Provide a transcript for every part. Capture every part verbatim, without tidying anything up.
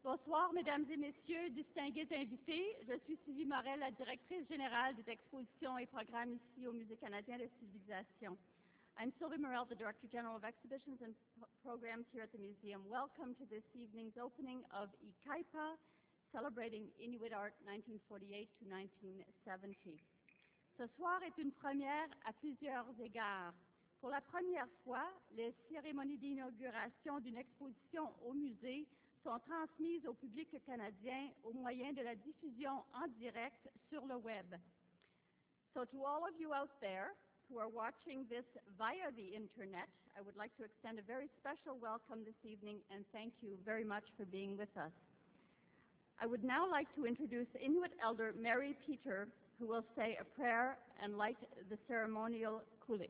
Bonsoir, mesdames et messieurs, distingués invités. Je suis Sylvie Morel, la directrice générale des expositions et programmes ici au Musée canadien des civilisations. I'm Sylvie Morel, the Director General of Exhibitions and Programs here at the museum. Welcome to this evening's opening of Ikaika, celebrating Inuit art nineteen forty-eight to nineteen seventy. Ce soir est une première à plusieurs égards. Pour la première fois, les cérémonies d'inauguration d'une exposition au musée sont transmises au public canadien au moyen de la diffusion en direct sur le web. So to all of you out there who are watching this via the internet, I would like to extend a very special welcome this evening and thank you very much for being with us. I would now like to introduce Inuit Elder Mary Peter, who will say a prayer and light the ceremonial kulik.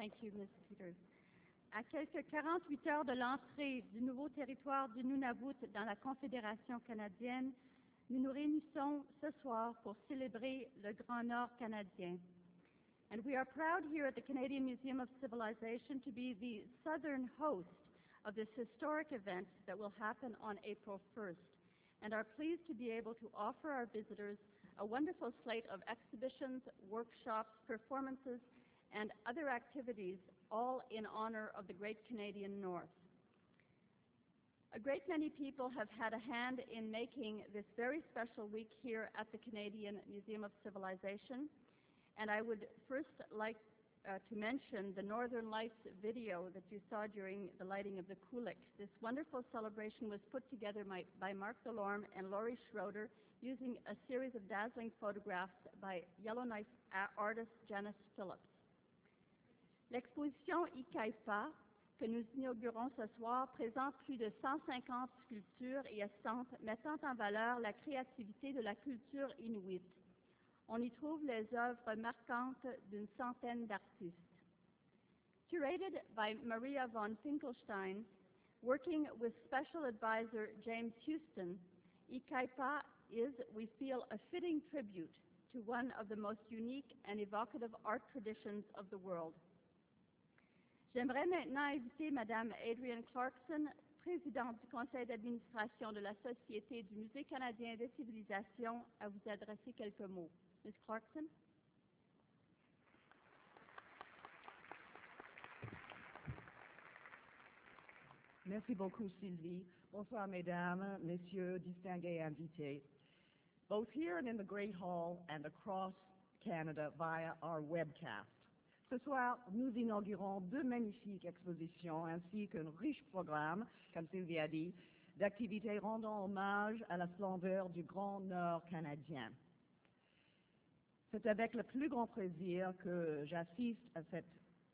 Thank you, Miz Peters. À quelques quarante-huit heures de l'entrée du nouveau territoire du Nunavut dans la Confédération canadienne, nous nous réunissons ce soir pour célébrer le Grand Nord canadien. And we are proud here at the Canadian Museum of Civilization to be the southern host of this historic event that will happen on April first, and are pleased to be able to offer our visitors a wonderful slate of exhibitions, workshops, performances, and other activities, all in honor of the great Canadian North. A great many people have had a hand in making this very special week here at the Canadian Museum of Civilization, and I would first like uh, to mention the Northern Lights video that you saw during the lighting of the Kulik. This wonderful celebration was put together by, by Mark Delorme and Laurie Schroeder using a series of dazzling photographs by Yellowknife artist Janice Phillips. L'exposition Ikaipa, que nous inaugurons ce soir, présente plus de cent cinquante sculptures et estampes mettant en valeur la créativité de la culture inuit. On y trouve les œuvres marquantes d'une centaine d'artistes. Curated by Maria von Finkelstein, working with special advisor James Houston, Ikaipa is, we feel, a fitting tribute to one of the most unique and evocative art traditions of the world. J'aimerais maintenant inviter Madame Adrienne Clarkson, présidente du conseil d'administration de la Société du Musée canadien des civilisations, à vous adresser quelques mots. Miz Clarkson. Merci beaucoup, Sylvie. Bonsoir, mesdames, messieurs, distingués invités, both here and in the Great Hall and across Canada via our webcast. Ce soir, nous inaugurons deux magnifiques expositions ainsi qu'un riche programme, comme Sylvie a dit, d'activités rendant hommage à la splendeur du Grand Nord canadien. C'est avec le plus grand plaisir que j'assiste à cette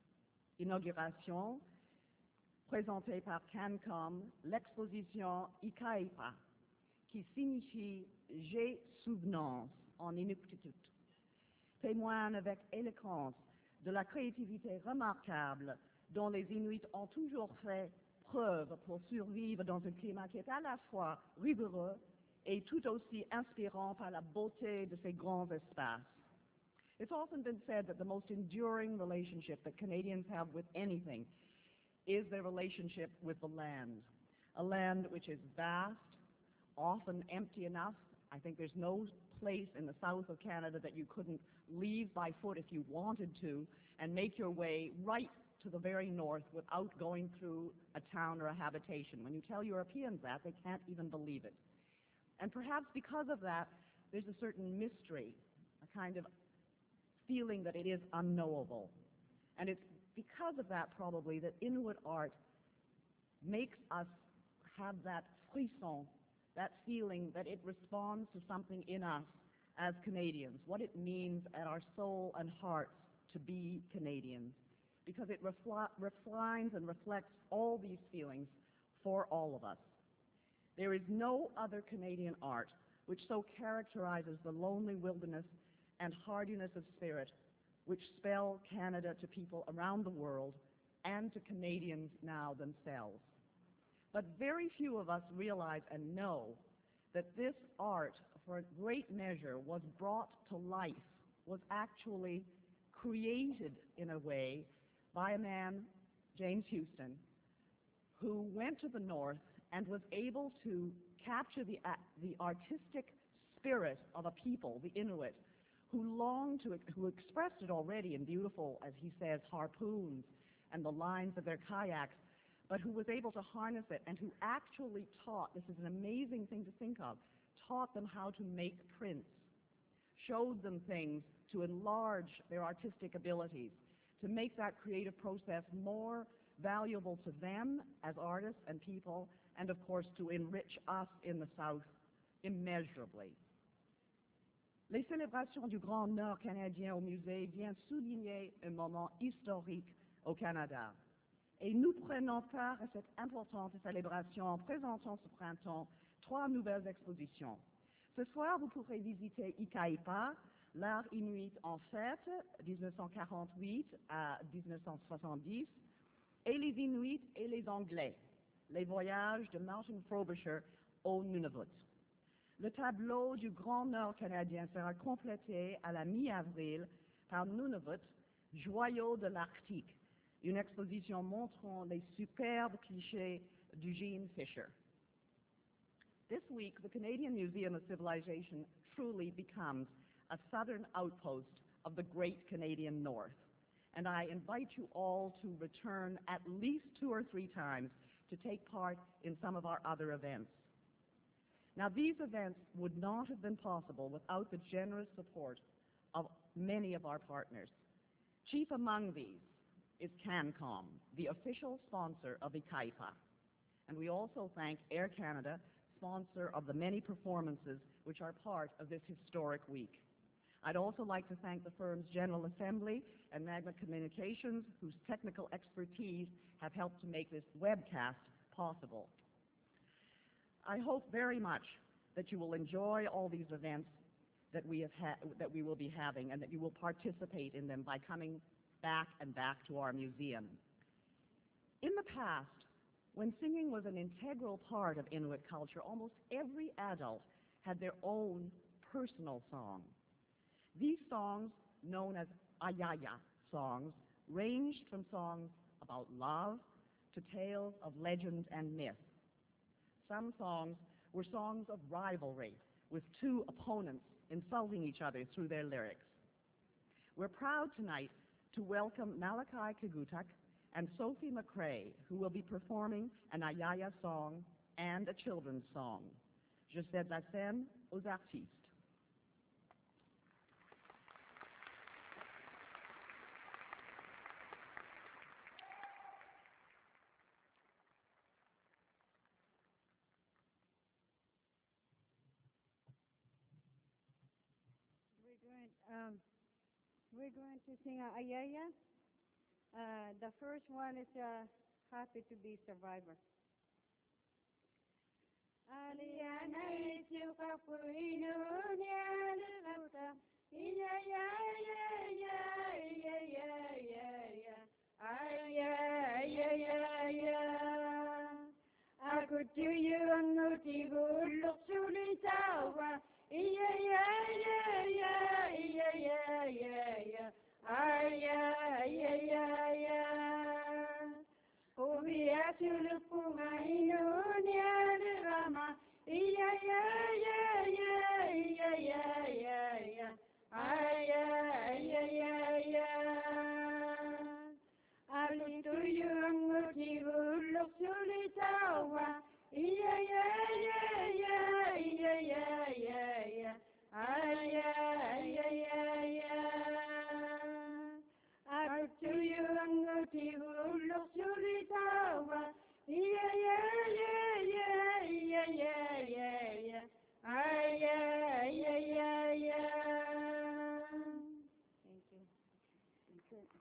inauguration présentée par CanCom, l'exposition Ikaipa, qui signifie « j'ai souvenance » en Inuktitut, témoigne avec éloquence de la créativité remarquable dont les Inuits ont toujours fait preuve pour survivre dans un climat qui est à la fois rigoureux et tout aussi inspirant par la beauté de ces grands espaces. It's often been said that the most enduring relationship that Canadians have with anything is their relationship with the land, a land which is vast, often empty enough. I think there's no place in the south of Canada that you couldn't leave by foot if you wanted to and make your way right to the very north without going through a town or a habitation. When you tell Europeans that, they can't even believe it. And perhaps because of that, there's a certain mystery, a kind of feeling that it is unknowable. And it's because of that, probably, that Inuit art makes us have that frisson, that feeling that it responds to something in us as Canadians, what it means at our soul and hearts to be Canadians, because it refl- refines and reflects all these feelings for all of us. There is no other Canadian art which so characterizes the lonely wilderness and hardiness of spirit which spell Canada to people around the world and to Canadians now themselves. But very few of us realize and know that this art, for a great measure, was brought to life, was actually created in a way by a man, James Houston, who went to the north and was able to capture the, uh, the artistic spirit of a people, the Inuit, who longed to, who expressed it already in beautiful, as he says, harpoons and the lines of their kayaks, but who was able to harness it and who actually taught, this is an amazing thing to think of, taught them how to make prints, showed them things to enlarge their artistic abilities, to make that creative process more valuable to them as artists and people, and of course to enrich us in the South immeasurably. Les célébrations du Grand Nord canadien au musée viennent souligner un moment historique au Canada. Et nous prenons part à cette importante célébration en présentant ce printemps trois nouvelles expositions. Ce soir, vous pourrez visiter Ikaipa, L'art inuit en fête, dix-neuf cent quarante-huit à dix-neuf cent soixante-dix, et les Inuits et les Anglais, les voyages de Martin Frobisher au Nunavut. Le tableau du Grand Nord canadien sera complété à la mi-avril par Nunavut, joyau de l'Arctique, une exposition montrant les superbes clichés d'Eugene Fisher. This week, the Canadian Museum of Civilization truly becomes a southern outpost of the great Canadian North, and I invite you all to return at least two or three times to take part in some of our other events. Now, these events would not have been possible without the generous support of many of our partners. Chief among these is CANCOM, the official sponsor of ICAIPA, and we also thank Air Canada, sponsor of the many performances which are part of this historic week. I'd also like to thank the firm's General Assembly and Magna Communications, whose technical expertise have helped to make this webcast possible. I hope very much that you will enjoy all these events that we, have ha that we will be having, and that you will participate in them by coming back and back to our museum. In the past, when singing was an integral part of Inuit culture, almost every adult had their own personal song. These songs, known as ayaya songs, ranged from songs about love to tales of legend and myth. Some songs were songs of rivalry, with two opponents insulting each other through their lyrics. We're proud tonight to welcome Malachi Kagutak and Sophie McCrae, who will be performing an ayaya song and a children's song. Je cède la scène aux artistes. Um, we're going to sing a ayaya. Uh, the first one is uh, Happy to be Survivor. Aliana isu kapuinu nialata iya ya ya ya ya ya ya ya aya ya ya ya aku tuyu anguti guluk sulitawa iya ya ya ya ya ya ya ya aya ya ya ya Ubiya tulupunga inuni alirama iya ya ya ya ya ya ya ya aya ya ya ya alituyu anguti guluk sulitawa iya ya ya ya ya ya ya ya aya ya ya ya alituyu anguti guluk sulitawa iya ya ya ya ya ya ya ya aya ya ya ya. Thank you. Thank you.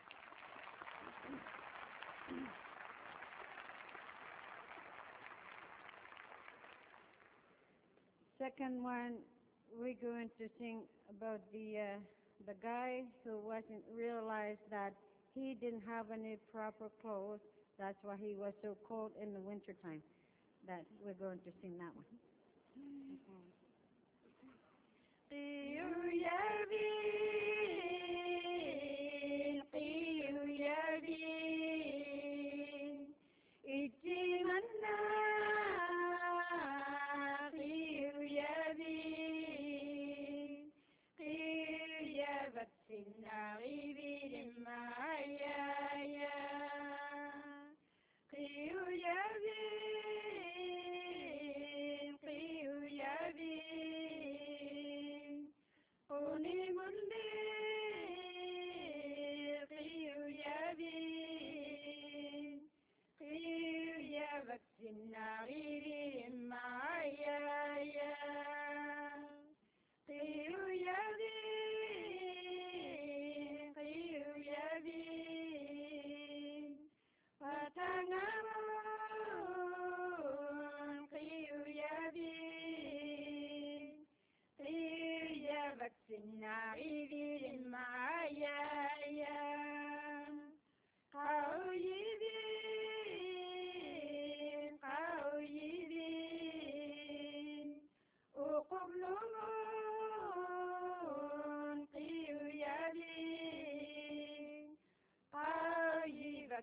Second one, we're going to sing about the uh, the guy who wasn't realized that he didn't have any proper clothes. That's why he was so cold in the wintertime. That we're going to sing that one. Thank you. Oni mundi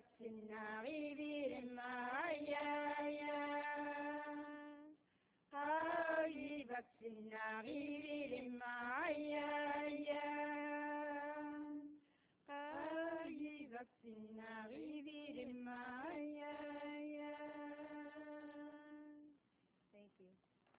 vaccinari virimaya Hari vaccinari virimaya Hari vaccinari virimaya Thank you.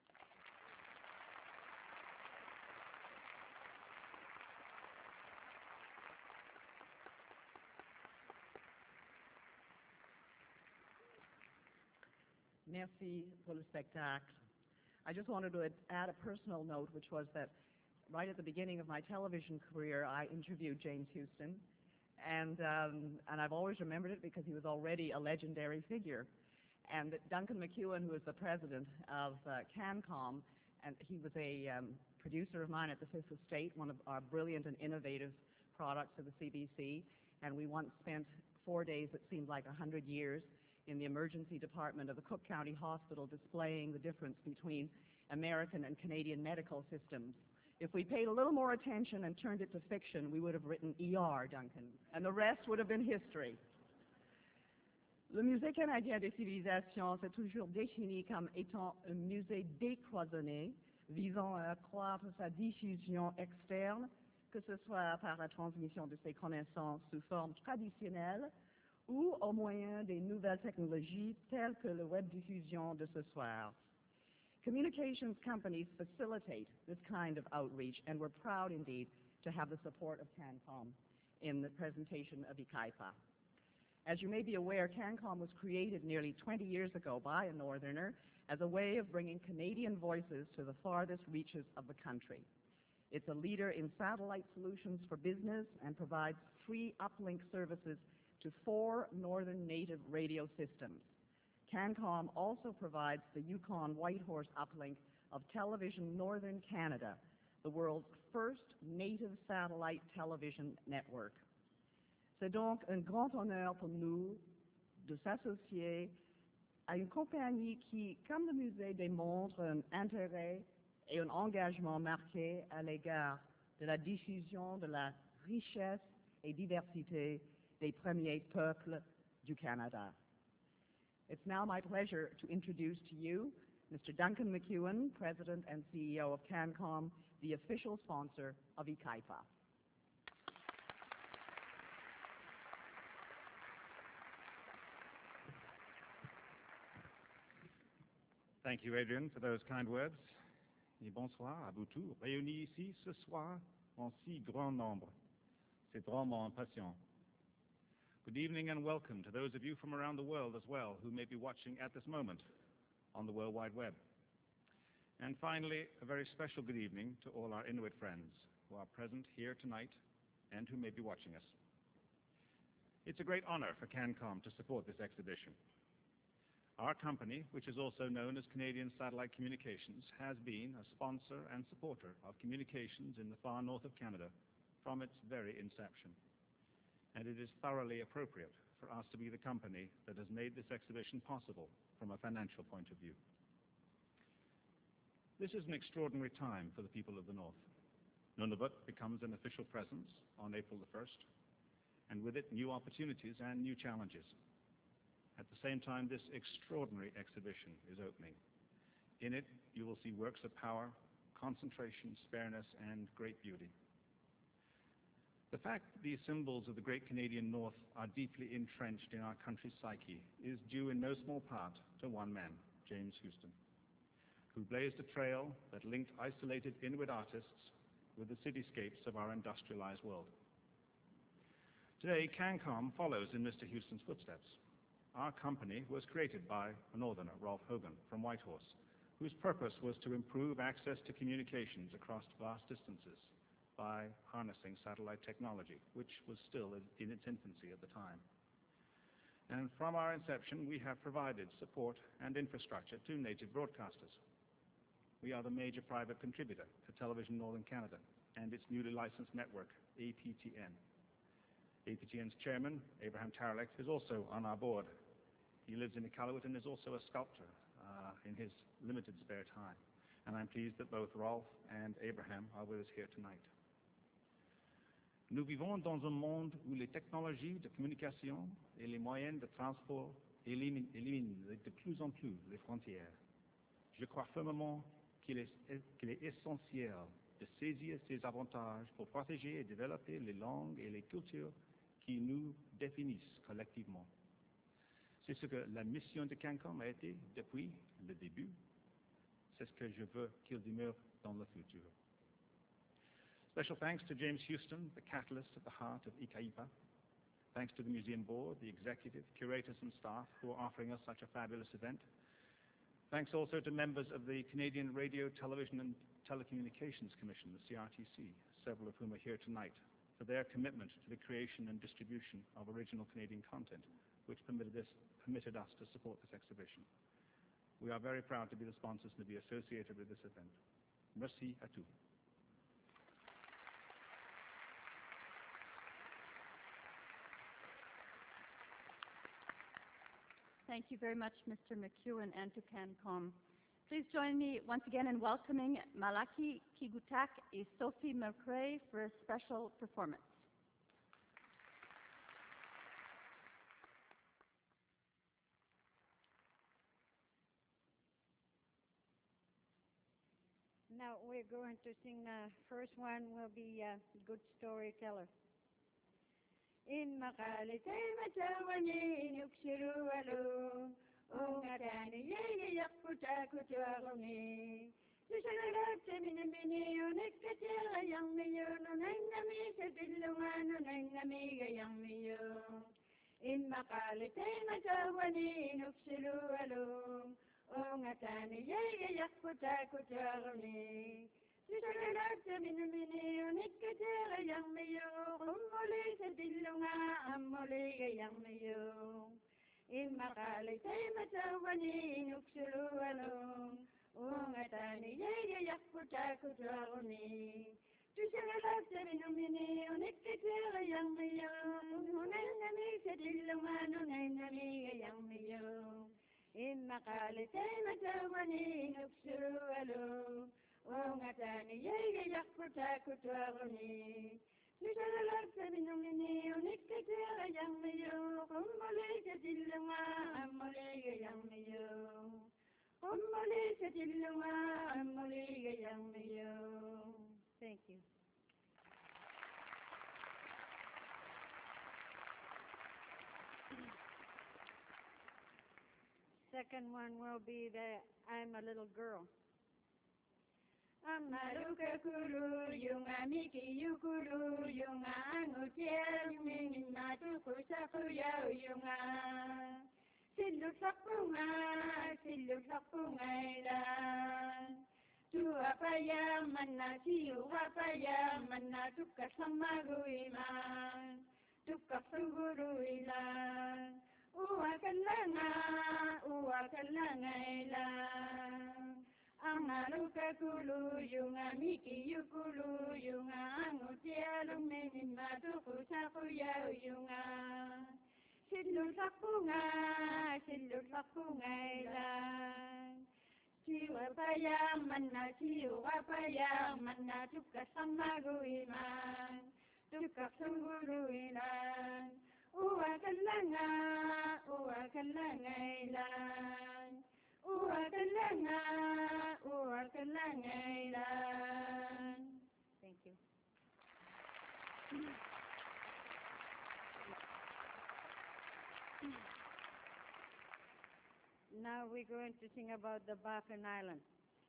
Merci pour le spectacle. I just wanted to add a personal note, which was that right at the beginning of my television career, I interviewed James Houston, and um, and I've always remembered it because he was already a legendary figure. And that Duncan McEwen, who is the president of uh, CanCom, and he was a um, producer of mine at the Fifth Estate, one of our brilliant and innovative products of the C B C, and we once spent four days that seemed like a hundred years in the emergency department of the Cook County Hospital displaying the difference between American and Canadian medical systems. If we paid a little more attention and turned it to fiction, we would have written E R, Duncan, and the rest would have been history. Le Musée canadien des civilisations s'est toujours défini comme étant un musée décloisonné, visant à accroître sa diffusion externe, que ce soit par la transmission de ses connaissances sous forme traditionnelle ou au moyen des nouvelles technologies telles que la web diffusion de ce soir. Communications companies facilitate this kind of outreach, and we're proud indeed to have the support of CanCom in the presentation of ICAIPA. As you may be aware, CanCom was created nearly twenty years ago by a Northerner as a way of bringing Canadian voices to the farthest reaches of the country. It's a leader in satellite solutions for business and provides free uplink services to four Northern native radio systems. CanCom also provides the Yukon Whitehorse uplink of Television Northern Canada, the world's first native satellite television network. C'est donc un grand honneur pour nous de s'associer à une compagnie qui, comme le musée, démontre un intérêt et un engagement marqué à l'égard de la diffusion de la richesse et diversité des premiers peuples du Canada. It's now my pleasure to introduce to you Mister Duncan McEwen, President and C E O of CanCom, the official sponsor of ICAIPA. Thank you, Adrian, for those kind words. Et bonsoir à vous tous, réunis ici ce soir en si grand nombre. C'est drôlement impatient. Good evening and welcome to those of you from around the world as well who may be watching at this moment on the World Wide Web. And finally, a very special good evening to all our Inuit friends who are present here tonight and who may be watching us. It's a great honor for CanCom to support this exhibition. Our company, which is also known as Canadian Satellite Communications, has been a sponsor and supporter of communications in the far north of Canada from its very inception. And it is thoroughly appropriate for us to be the company that has made this exhibition possible from a financial point of view. This is an extraordinary time for the people of the North. Nunavut becomes an official presence on April the first, and with it new opportunities and new challenges. At the same time, this extraordinary exhibition is opening. In it, you will see works of power, concentration, spareness, and great beauty. The fact that these symbols of the great Canadian North are deeply entrenched in our country's psyche is due in no small part to one man, James Houston, who blazed a trail that linked isolated Inuit artists with the cityscapes of our industrialized world. Today, CanCom follows in Mister Houston's footsteps. Our company was created by a Northerner, Rolf Hogan, from Whitehorse, whose purpose was to improve access to communications across vast distances by harnessing satellite technology, which was still in its infancy at the time. And from our inception, we have provided support and infrastructure to native broadcasters. We are the major private contributor to Television Northern Canada and its newly licensed network, A P T N. A P T N's chairman, Abraham Tarlek, is also on our board. He lives in Iqaluit and is also a sculptor uh, in his limited spare time. And I'm pleased that both Rolf and Abraham are with us here tonight. Nous vivons dans un monde où les technologies de communication et les moyens de transport éliminent, éliminent de plus en plus les frontières. Je crois fermement qu'il est, qu'il est essentiel de saisir ces avantages pour protéger et développer les langues et les cultures qui nous définissent collectivement. C'est ce que la mission de CANCOM a été depuis le début. C'est ce que je veux qu'il demeure dans le futur. Special thanks to James Houston, the catalyst at the heart of ICAIPA. Thanks to the museum board, the executive, curators and staff who are offering us such a fabulous event. Thanks also to members of the Canadian Radio, Television and Telecommunications Commission, the C R T C, several of whom are here tonight, for their commitment to the creation and distribution of original Canadian content, which permitted, this, permitted us to support this exhibition. We are very proud to be the sponsors and to be associated with this event. Merci à tous. Thank you very much, Mister McEwen, and to CANCOM. Please join me once again in welcoming Malaki Kigutak and Sophie McRae for a special performance. Now we're going to sing the first one will be uh, Good Storyteller. In maqalitay matawani nukshiru walu ungatani yeye yakuta kutwaguni tushalalate min mini unikatira yang miyo nunangami sadillumanu nangami yang miyo in maqalitay matawani nukshiru walu ungatani yeye yakuta kutwaguni tushalalate min mini unikatira yang miyo umuli sadillunga amuli yang miyo in maqalitay matawani nuksulu walum ungatani yeye yakuta kutwaguni tushalalate min mini unikatira yang miyo unangami sadillunga nunangami yang miyo in maqalitay matawani nuksulu walum ungatani yeye yakuta kutwaguni tushalalate min mini unikatira yang miyo umuli sadillunga amuli yang miyo umuli sadillunga amuli yang miyo. Thank you. Second one will be the I'm a Little Girl. Amaluka kulu yunga miki yukulu yunga angutia yungi matu kusaku yau yunga silu sapunga silu sapunga ila tu apa ya mana siu apa ya mana tuka samagu iman tuka suguru ila uwa kalanga uwa kalanga ila Amaluka kulu yunga miki yukulu yunga angutia lumeni matuku saku yau yunga silu sapunga silu sapunga ila siwa paya mana siwa paya mana tuka samagu iman tuka sunguru ila uwa kalanga uwa kalanga ila uwa kalanga uwa kalanga ila. Thank you. Now we're going to sing about the Baffin Islands.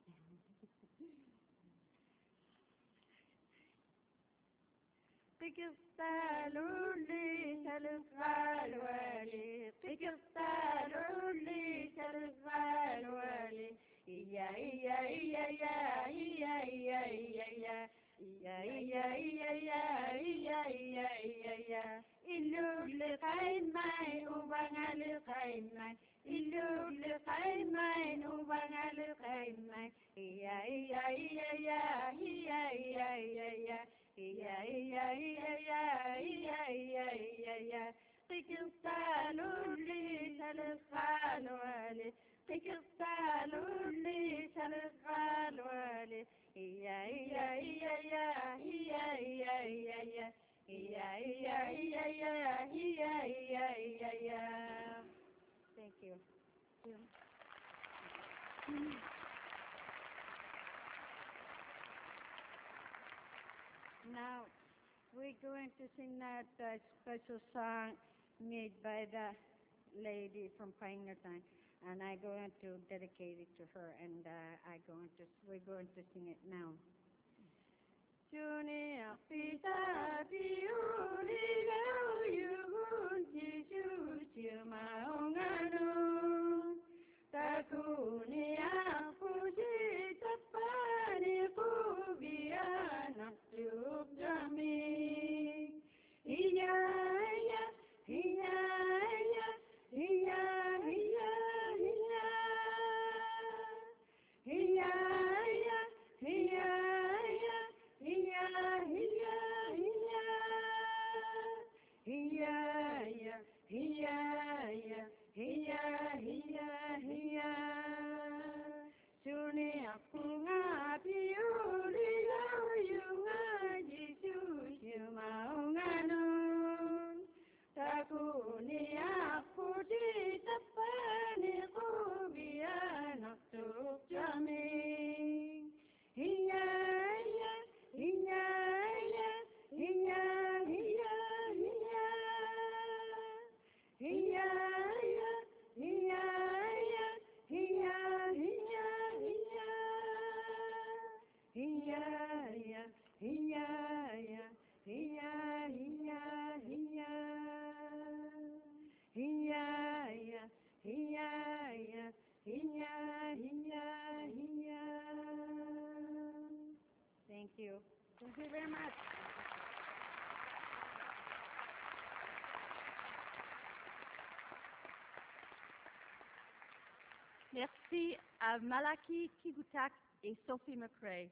Tikistaluli salifalwali, tikistaluli salifalwali, iya iya iya iya iya iya iya iya iya iya iya iya iya iya iya iluli kaimai ubangali kaimai iluli kaimai ubangali kaimai iya iya iya iya iya iya iya iya iya iya iya iya iya iya iya tikistaluli salifalwali tikistaluli salifalwali iya iya iya iya iya iya iya iya Yeah, yeah, yeah, yeah, yeah, yeah, yeah, yeah. Thank you. Now, we're going to sing that uh, special song made by the lady from Pioneer Time, and I'm going to dedicate it to her, and uh, I going to we're going to sing it now. Dunia pita piuli leu yugun jisu jima onganu takuni apuji tapani kubiana tuk jami iya iya iya iya iya iya iya iya iya iya Thank you. Thank you very much. Merci à Malaki Kigutak et Sophie McRae.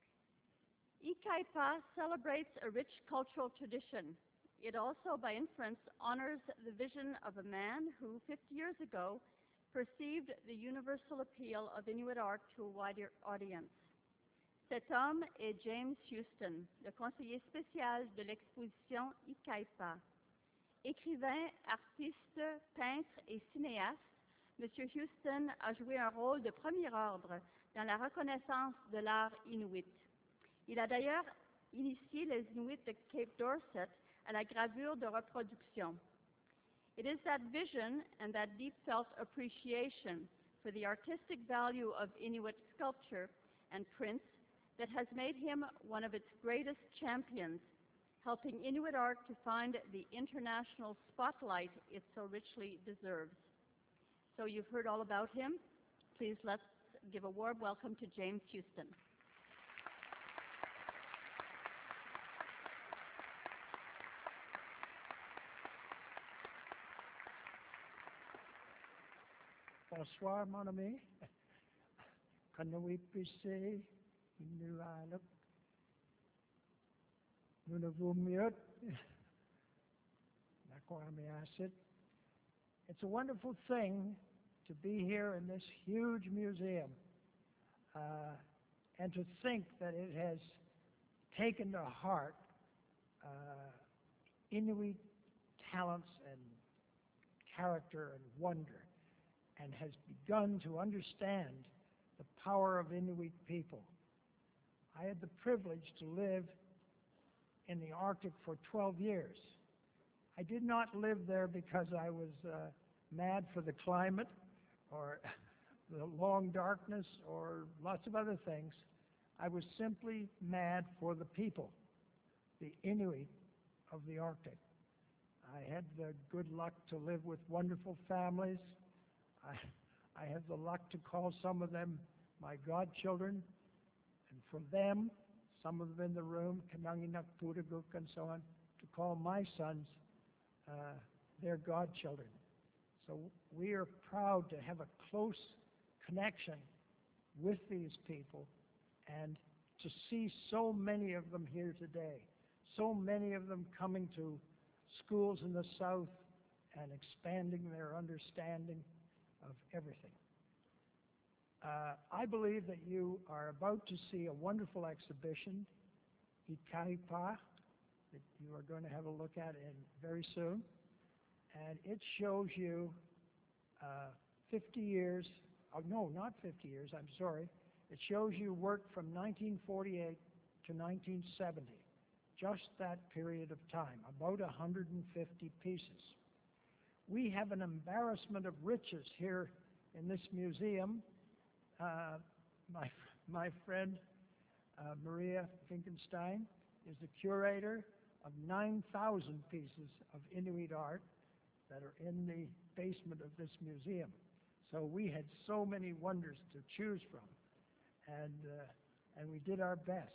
Ikaipa celebrates a rich cultural tradition. It also, by inference, honors the vision of a man who, fifty years ago, perceived the universal appeal of Inuit art to a wider audience. Cet homme est James Houston, le conseiller spécial de l'exposition Ikaipa. Écrivain, artiste, peintre et cinéaste, M. Houston a joué un rôle de premier ordre dans la reconnaissance de l'art inuit. Il a d'ailleurs initié les Inuits de Cape Dorset à la gravure de reproduction. It is that vision and that deep-felt appreciation for the artistic value of Inuit sculpture and prints that has made him one of its greatest champions, helping Inuit art to find the international spotlight it so richly deserves. So you've heard all about him. Please let's give a warm welcome to James Houston. Bonsoir, mon ami. Kanawit Pise, Inualuk, Nunavumiut, Nakwami Acid. It's a wonderful thing to be here in this huge museum uh, and to think that it has taken to heart uh, Inuit talents and character and wonder, and has begun to understand the power of Inuit people. I had the privilege to live in the Arctic for twelve years. I did not live there because I was uh, mad for the climate or the long darkness or lots of other things. I was simply mad for the people, the Inuit of the Arctic. I had the good luck to live with wonderful families. I, I have the luck to call some of them my godchildren, and for them, some of them in the room, Kananginak, Putaguk, and so on, to call my sons uh, their godchildren. So we are proud to have a close connection with these people and to see so many of them here today, so many of them coming to schools in the South and expanding their understanding of everything. Uh, I believe that you are about to see a wonderful exhibition, Ikaipa, that you are going to have a look at in very soon. And it shows you uh, fifty years, oh, no, not fifty years, I'm sorry. It shows you work from nineteen forty-eight to nineteen seventy, just that period of time, about one hundred fifty pieces. We have an embarrassment of riches here in this museum. Uh, my, my friend uh, Maria Finkenstein is the curator of nine thousand pieces of Inuit art that are in the basement of this museum. So we had so many wonders to choose from, and, uh, and we did our best.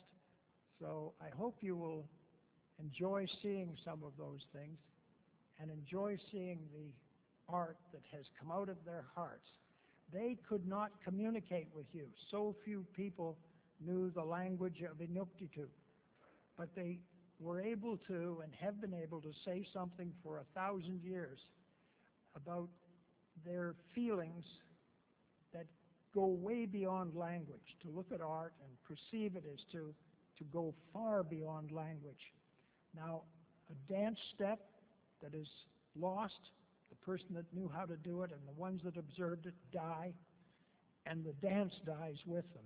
So I hope you will enjoy seeing some of those things and enjoy seeing the art that has come out of their hearts. They could not communicate with you. So few people knew the language of Inuktitut, but they were able to and have been able to say something for a thousand years about their feelings that go way beyond language. To look at art and perceive it is to, to go far beyond language. Now, a dance step that is lost, the person that knew how to do it and the ones that observed it die, and the dance dies with them.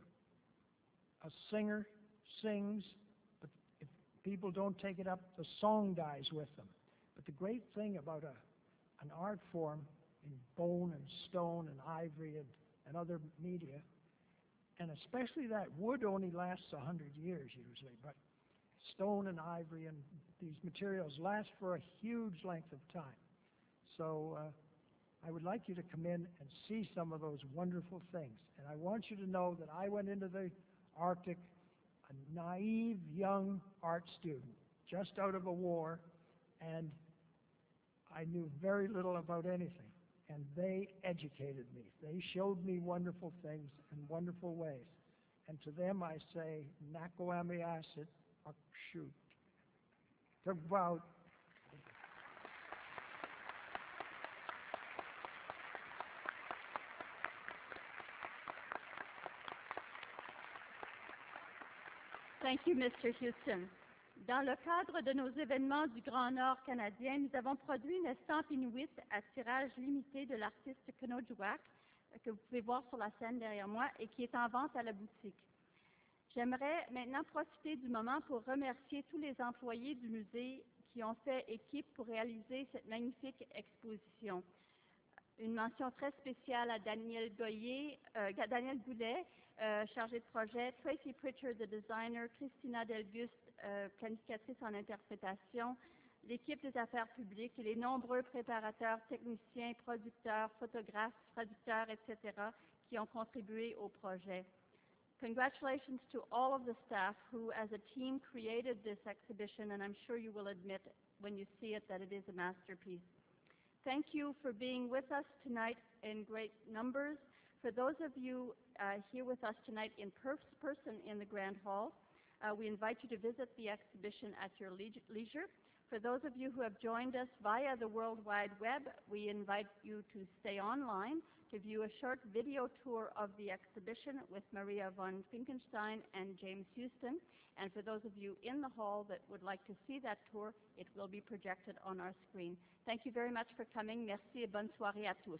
A singer sings, but if people don't take it up, the song dies with them. But the great thing about a, an art form in bone and stone and ivory and, and other media, and especially that, wood only lasts a hundred years usually, but stone and ivory and these materials last for a huge length of time. So uh, I would like you to come in and see some of those wonderful things. And I want you to know that I went into the Arctic a naive young art student, just out of a war, and I knew very little about anything. And they educated me. They showed me wonderful things in wonderful ways. And to them I say, Nakoami Asit Akshut. About Thank you, Mister Houston. Dans le cadre de nos événements du Grand Nord canadien, nous avons produit une estampe inuit à tirage limité de l'artiste Kenojwak, que vous pouvez voir sur la scène derrière moi, et qui est en vente à la boutique. J'aimerais maintenant profiter du moment pour remercier tous les employés du musée qui ont fait équipe pour réaliser cette magnifique exposition. Une mention très spéciale à Daniel Goyer, euh, Daniel Goulet, euh, chargé de projet, Tracy Pritchard, the designer, Christina Delguste, euh, planificatrice en interprétation, l'équipe des affaires publiques et les nombreux préparateurs, techniciens, producteurs, photographes, traducteurs, et cetera, qui ont contribué au projet. Congratulations to all of the staff who, as a team, created this exhibition, and I'm sure you will admit when you see it that it is a masterpiece. Thank you for being with us tonight in great numbers. For those of you uh, here with us tonight in per person in the Grand Hall, uh, we invite you to visit the exhibition at your leisure. For those of you who have joined us via the World Wide Web, we invite you to stay online to view a short video tour of the exhibition with Maria von Finkenstein and James Houston. And for those of you in the hall that would like to see that tour, it will be projected on our screen. Thank you very much for coming. Merci et bonne soirée à tous.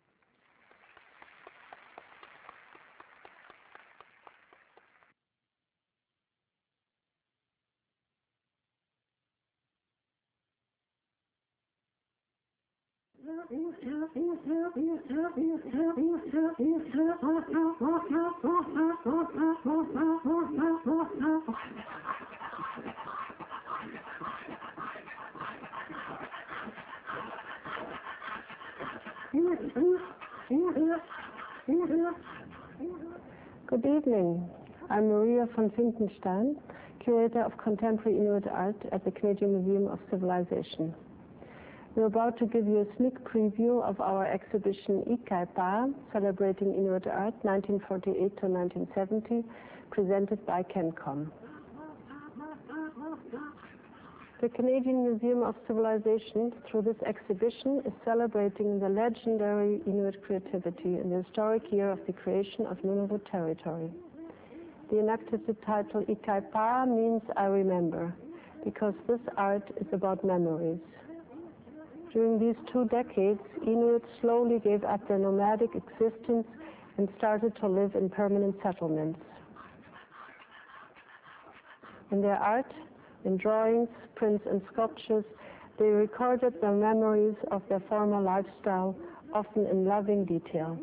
Good evening. I'm Maria von Finkenstein, Curator of Contemporary Inuit Art at the Canadian Museum of Civilization. We're about to give you a sneak preview of our exhibition Ikaipa, Celebrating Inuit Art, nineteen forty-eight to nineteen seventy, presented by CanCom. The Canadian Museum of Civilization, through this exhibition, is celebrating the legendary Inuit creativity in the historic year of the creation of Nunavut territory. The Inuktitut title Ikaipa means I remember, because this art is about memories. During these two decades, Inuits slowly gave up their nomadic existence and started to live in permanent settlements. In their art, in drawings, prints, and sculptures, they recorded their memories of their former lifestyle, often in loving detail.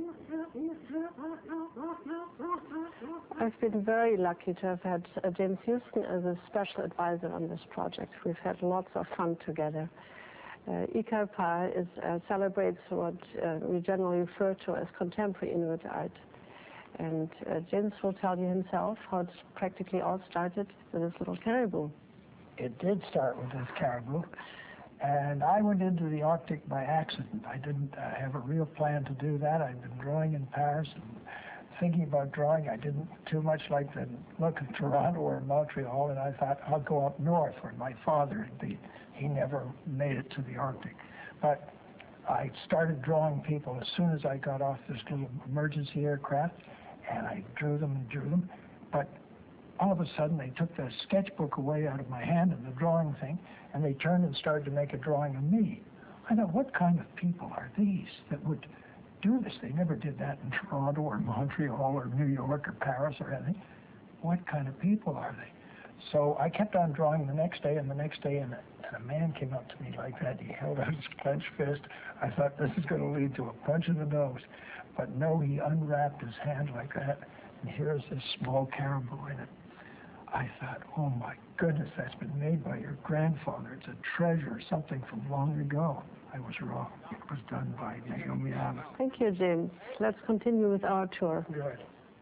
I've been very lucky to have had uh, James Houston as a special advisor on this project. We've had lots of fun together. Uh, Ikarpa is, uh, celebrates what uh, we generally refer to as contemporary Inuit art. And uh, James will tell you himself how it practically all started with this little caribou. It did start with this caribou, and I went into the Arctic by accident. I didn't uh, have a real plan to do that. I'd been drawing in Paris and thinking about drawing. I didn't too much like the look of Toronto or Montreal, and I thought I'll go up north where my father had been. He never made it to the Arctic. But I started drawing people as soon as I got off this little emergency aircraft, and I drew them and drew them. But all of a sudden, they took the sketchbook away out of my hand and the drawing thing, and they turned and started to make a drawing of me. I thought, what kind of people are these that would do this? They never did that in Toronto or Montreal or New York or Paris or anything. What kind of people are they? So I kept on drawing the next day and the next day, and a, and a man came up to me like that. He held out his clenched fist. I thought, this is going to lead to a punch in the nose. But no, he unwrapped his hand like that, and here's this small caribou in it. I thought, oh my goodness, that's been made by your grandfather. It's a treasure, something from long ago. I was wrong. It was done by Naomi Allen. Thank you, James. Let's continue with our tour. Good.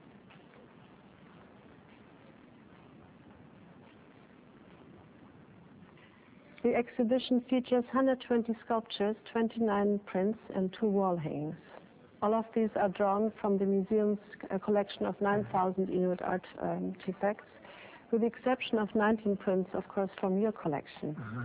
The exhibition features one hundred twenty sculptures, twenty-nine prints, and two wall hangings. All of these are drawn from the museum's uh, collection of nine thousand Inuit artifacts, with the exception of nineteen prints, of course, from your collection. Uh-huh.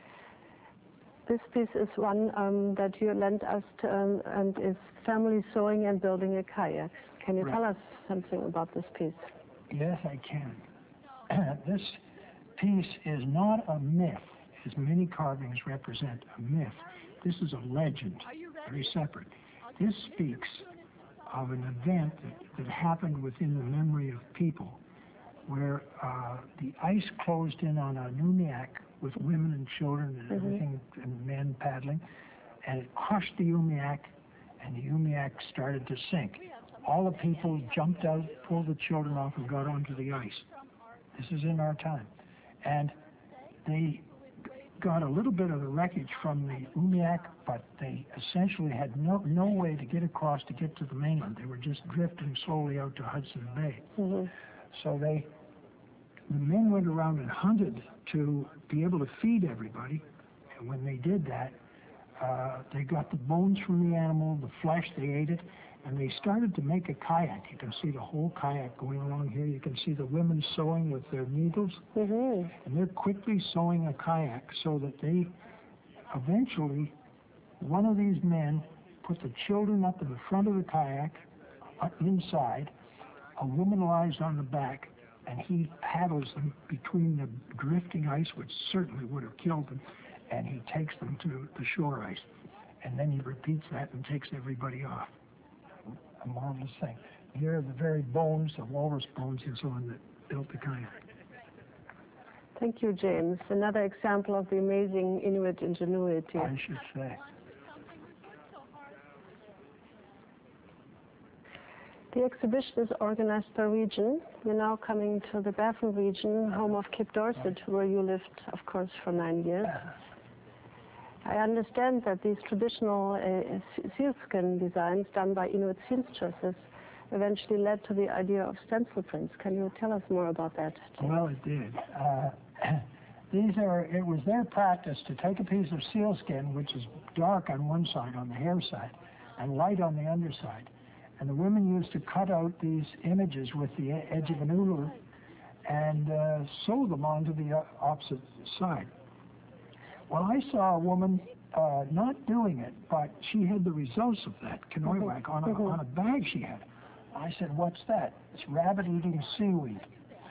This piece is one um, that you lent us to, um, and is family sewing and building a kayak. Can you Right. tell us something about this piece? Yes, I can. This piece is not a myth, as many carvings represent a myth. This is a legend, very separate. This speaks of an event that, that happened within the memory of people, where uh, the ice closed in on a Umiak with women and children and Mm-hmm. everything, and men paddling, and it crushed the Umiak, and the Umiak started to sink. All the people jumped out, pulled the children off, and got onto the ice. This is in our time. And they got a little bit of the wreckage from the Umiak, but they essentially had no no way to get across to get to the mainland. They were just drifting slowly out to Hudson Bay. Mm-hmm. So they, the men went around and hunted to be able to feed everybody. And when they did that, uh, they got the bones from the animal, the flesh, they ate it, and they started to make a kayak. You can see the whole kayak going along here. You can see the women sewing with their needles. Mm-hmm. And they're quickly sewing a kayak so that they eventually, one of these men put the children up in the front of the kayak, up inside. A woman lies on the back, and he paddles them between the drifting ice, which certainly would have killed them, and he takes them to the shore ice. And then he repeats that and takes everybody off. A marvelous thing. Here are the very bones, the walrus bones and so on, that built the kayak. Thank you, James. Another example of the amazing Inuit ingenuity. I should say. The exhibition is organized per region. We're now coming to the Baffin region, home of Kip Dorset, where you lived, of course, for nine years. I understand that these traditional uh, sealskin designs done by Inuit seamstresses eventually led to the idea of stencil prints. Can you tell us more about that? Well, it did. Uh, these are, it was their practice to take a piece of sealskin, which is dark on one side, on the hair side, and light on the underside. And the women used to cut out these images with the edge of an ulu and uh, sew them onto the opposite side. Well, I saw a woman uh, not doing it, but she had the results of that, Kinoiwak, on, a, on a bag she had. I said, what's that? It's rabbit eating seaweed.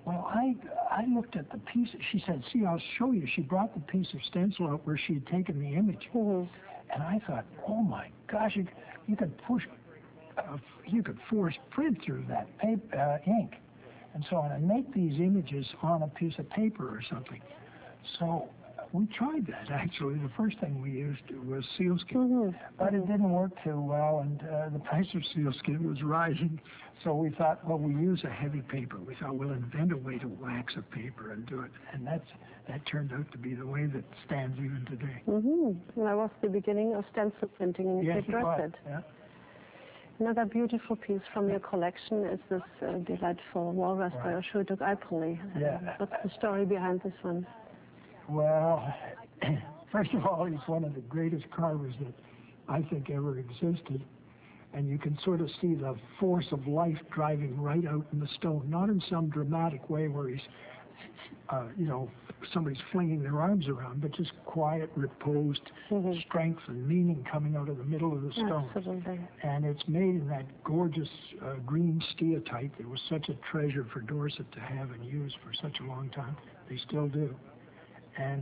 Well, I I looked at the piece. She said, "See, I'll show you." She brought the piece of stencil out where she had taken the image, Mhm. and I thought, "Oh my gosh, you, you could push, uh, you could force print through that paper, uh, ink, and so on, and make these images on a piece of paper or something." So we tried that actually. The first thing we used was sealskin, Mhm. but it didn't work too well, and uh, the price of sealskin was rising. So we thought, well, we use a heavy paper. We thought we'll invent a way to wax a paper and do it, and that's that turned out to be the way that stands even today. Mhm. And that was the beginning of stencil printing in Yes, Cape it was. Breton. Yeah. Another beautiful piece from your collection is this uh, delightful walrus by Right. Schulduk Alpoli. Yeah. What's the story behind this one? Well, first of all, he's one of the greatest carvers that I think ever existed. And you can sort of see the force of life driving right out in the stone, not in some dramatic way where he's, uh, you know, somebody's flinging their arms around, but just quiet, reposed Mhm. strength and meaning coming out of the middle of the stone. Absolutely. And it's made in that gorgeous uh, green steatite that was such a treasure for Dorset to have and use for such a long time. They still do. And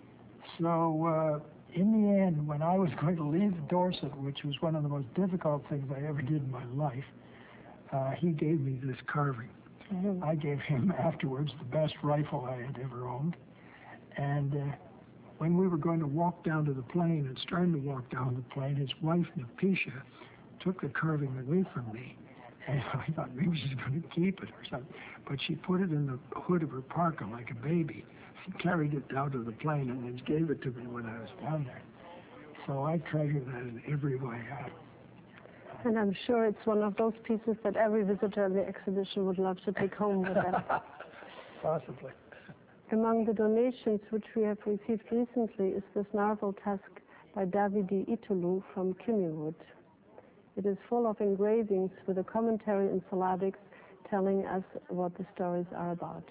so uh, in the end, when I was going to leave Dorset, which was one of the most difficult things I ever did in my life, uh, he gave me this carving. Mhm. I gave him afterwards the best rifle I had ever owned. And uh, when we were going to walk down to the plane and starting to walk down the plane, his wife, Napisha, took the carving away from me. And I thought maybe she's going to keep it or something. But she put it in the hood of her parka like a baby, and carried it down to the plane and then gave it to me when I was down there. So I treasure that in every way. I, And I'm sure it's one of those pieces that every visitor in the exhibition would love to take home with them. Possibly. Among the donations which we have received recently is this narval tusk by Davide Itulu from Kimmywood. It is full of engravings with a commentary in syllabics telling us what the stories are about.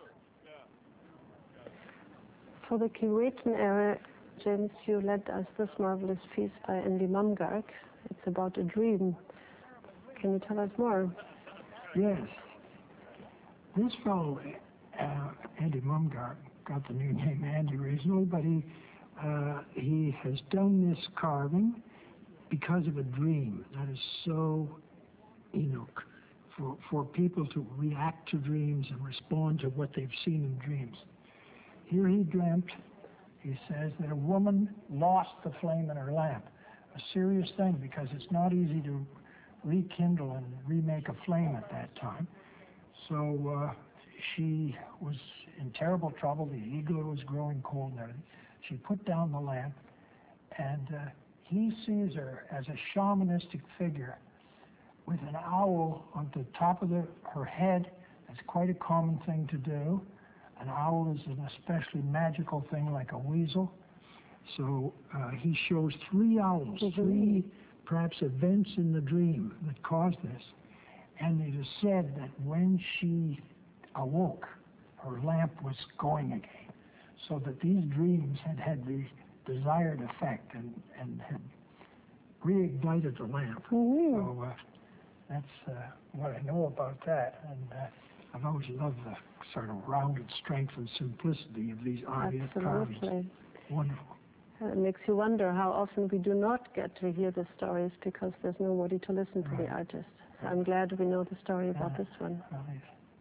For the Kiweten area, James, you lent us this marvelous piece by Andy Mumgark. It's about a dream. Can you tell us more? Yes. This fellow, uh, Andy Mumgark, got the new name Andy recently, but he, uh, he has done this carving because of a dream. That is so Enoch, for, for people to react to dreams and respond to what they've seen in dreams. Here he dreamt, he says, that a woman lost the flame in her lamp. A serious thing, because it's not easy to rekindle and remake a flame at that time. So uh, she was in terrible trouble. The igloo was growing cold and everything. She put down the lamp, and uh, he sees her as a shamanistic figure with an owl on the top of the, her head. That's quite a common thing to do. An owl is an especially magical thing, like a weasel. So uh, he shows three owls, Mhm. three perhaps events in the dream that caused this. And it is said that when she awoke, her lamp was going again. So that these dreams had had the desired effect and, and had reignited the lamp. Mhm. So uh, that's uh, what I know about that. And uh, I've always loved the sort of rounded strength and simplicity of these Arviat carvings. Absolutely. Wonderful. Uh, It makes you wonder how often we do not get to hear the stories because there's nobody to listen to the Right. artist. So I'm glad we know the story about Yeah. this one. Well, yes.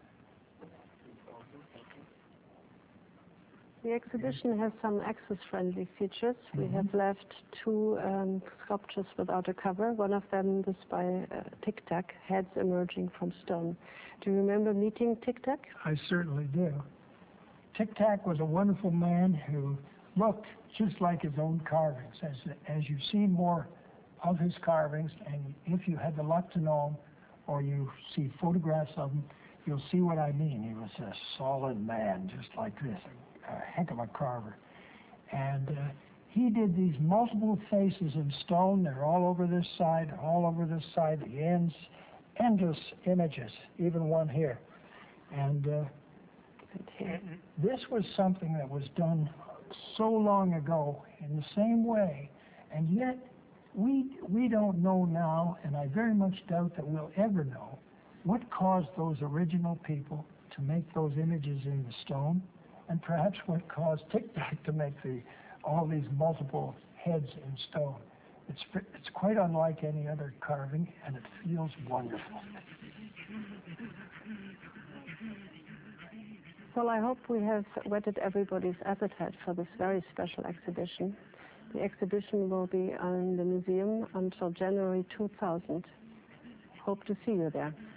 The exhibition has some access-friendly features. We Mhm. have left two um, sculptures without a cover. One of them is by uh, Tic Tac, heads emerging from stone. Do you remember meeting Tic Tac? I certainly do. Tic Tac was a wonderful man who looked just like his own carvings. As, as you see more of his carvings, and if you had the luck to know him, or you see photographs of him, you'll see what I mean. He was a solid man, just like this, a, a heck of a carver. And uh, he did these multiple faces in stone. They're all over this side, all over this side, the ends, endless images, even one here. And uh, Right here. this was something that was done so long ago in the same way, and yet we we don't know now, and I very much doubt that we'll ever know, what caused those original people to make those images in the stone, and perhaps what caused Tic-Tac to make the, all these multiple heads in stone. It's, it's quite unlike any other carving, and it feels wonderful. Well, I hope we have whetted everybody's appetite for this very special exhibition. The exhibition will be in the museum until January two thousand. Hope to see you there.